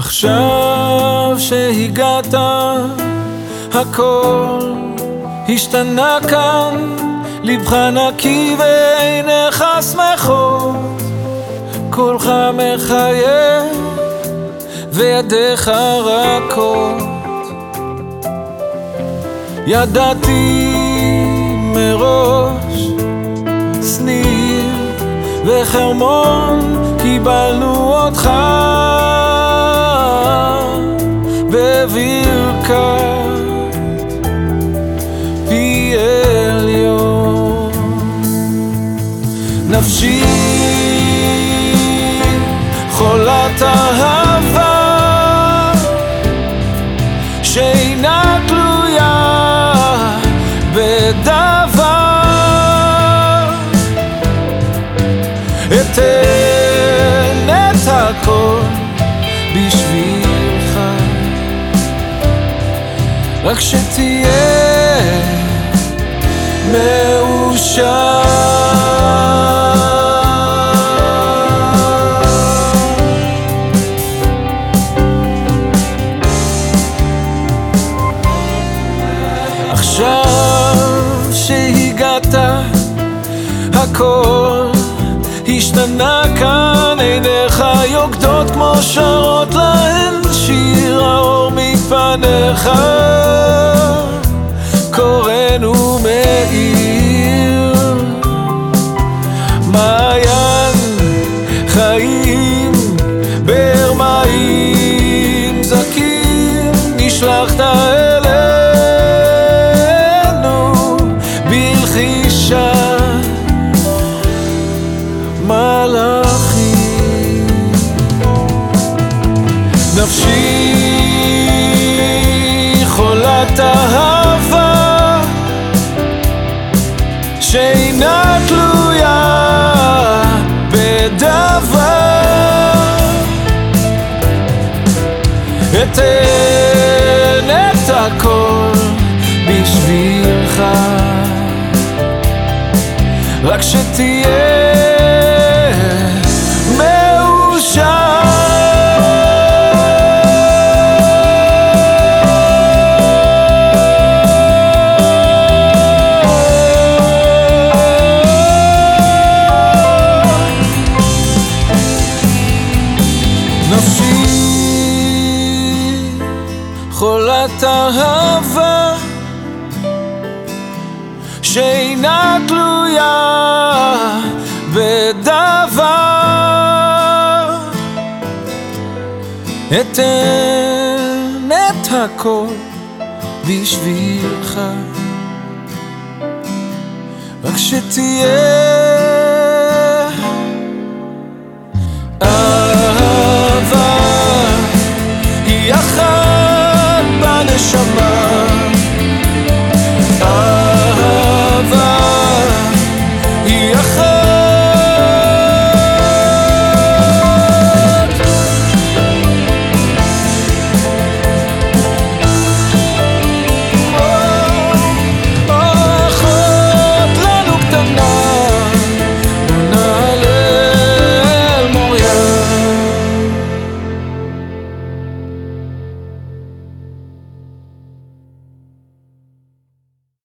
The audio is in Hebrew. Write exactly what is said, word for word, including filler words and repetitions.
עכשיו שהגעת הכל השתנה כאן, לבך נקי ועיניך שמחות, קולך מחייב וידיך רכות. ידעתי מראש שניר וחרמון, קיבלנו אותך בברכת פי עליון. נפשי חולת אהבה שאינה תלויה בדבר, אתן את הכל בשבילך, רק שתהיה מאושר. עכשיו שהגעת הכל השתנה כאן, עיניך יוקדות כמו שרות להן שיר, האור מפניך קורן ומאיר, מעיין חיים באר מים זכים, נשלחת אלינו בלחישה מלאכים. נפשי חולת אהבה שאינה תלויה בדבר, אתן את הכל בשבילך, רק שתהיה חולת אהבה שאינה תלויה בדבר, אתן את הכל בשבילך, רק שתהיה